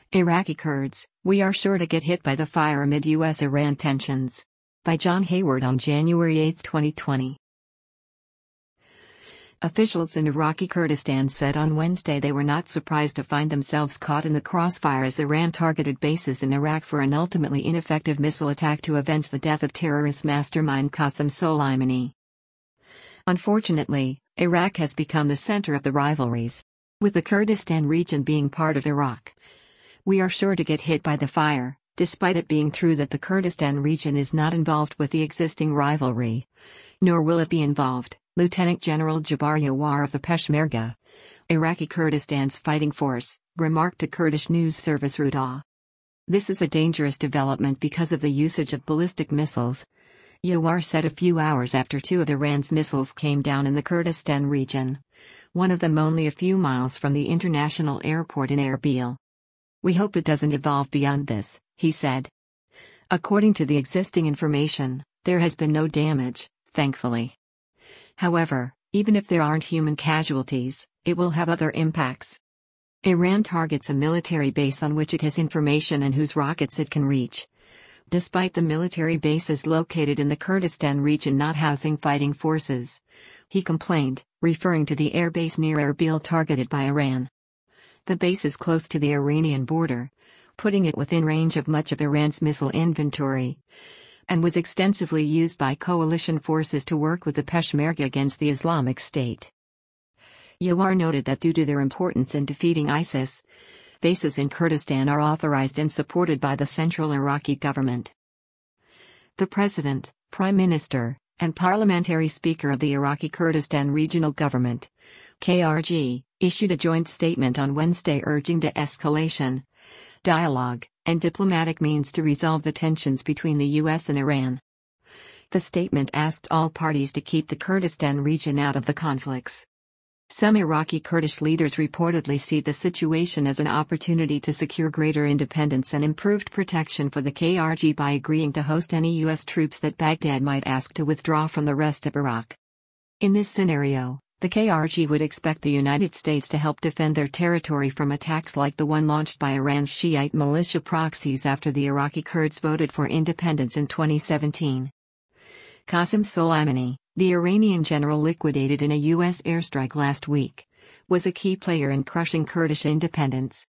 Iraqi Kurds, we are sure to get hit by the fire amid U.S.-Iran tensions. By John Hayward on January 8, 2020. Officials in Iraqi Kurdistan said on Wednesday they were not surprised to find themselves caught in the crossfire as Iran targeted bases in Iraq for an ultimately ineffective missile attack to avenge the death of terrorist mastermind Qasem Soleimani. Unfortunately, Iraq has become the center of the rivalries, with the Kurdistan region being part of Iraq. We are sure to get hit by the fire, despite it being true that the Kurdistan region is not involved with the existing rivalry. Nor will it be involved, Lieutenant General Jabbar Yawar of the Peshmerga, Iraqi Kurdistan's fighting force, remarked to Kurdish news service Rudaw. This is a dangerous development because of the usage of ballistic missiles, Yawar said a few hours after two of Iran's missiles came down in the Kurdistan region, one of them only a few miles from the international airport in Erbil. We hope it doesn't evolve beyond this, he said. According to the existing information, there has been no damage, thankfully. However, even if there aren't human casualties, it will have other impacts. Iran targets a military base on which it has information and whose rockets it can reach. Despite the military bases located in the Kurdistan region not housing fighting forces, he complained, referring to the airbase near Erbil targeted by Iran. The base is close to the Iranian border, putting it within range of much of Iran's missile inventory, and was extensively used by coalition forces to work with the Peshmerga against the Islamic State. Yawar noted that due to their importance in defeating ISIS, bases in Kurdistan are authorized and supported by the central Iraqi government. The President, Prime Minister, and Parliamentary Speaker of the Iraqi Kurdistan Regional Government, KRG, issued a joint statement on Wednesday urging de-escalation, dialogue, and diplomatic means to resolve the tensions between the U.S. and Iran. The statement asked all parties to keep the Kurdistan region out of the conflicts. Some Iraqi Kurdish leaders reportedly see the situation as an opportunity to secure greater independence and improved protection for the KRG by agreeing to host any U.S. troops that Baghdad might ask to withdraw from the rest of Iraq. In this scenario, the KRG would expect the United States to help defend their territory from attacks like the one launched by Iran's Shiite militia proxies after the Iraqi Kurds voted for independence in 2017. Qasem Soleimani, the Iranian general liquidated in a U.S. airstrike last week, was a key player in crushing Kurdish independence.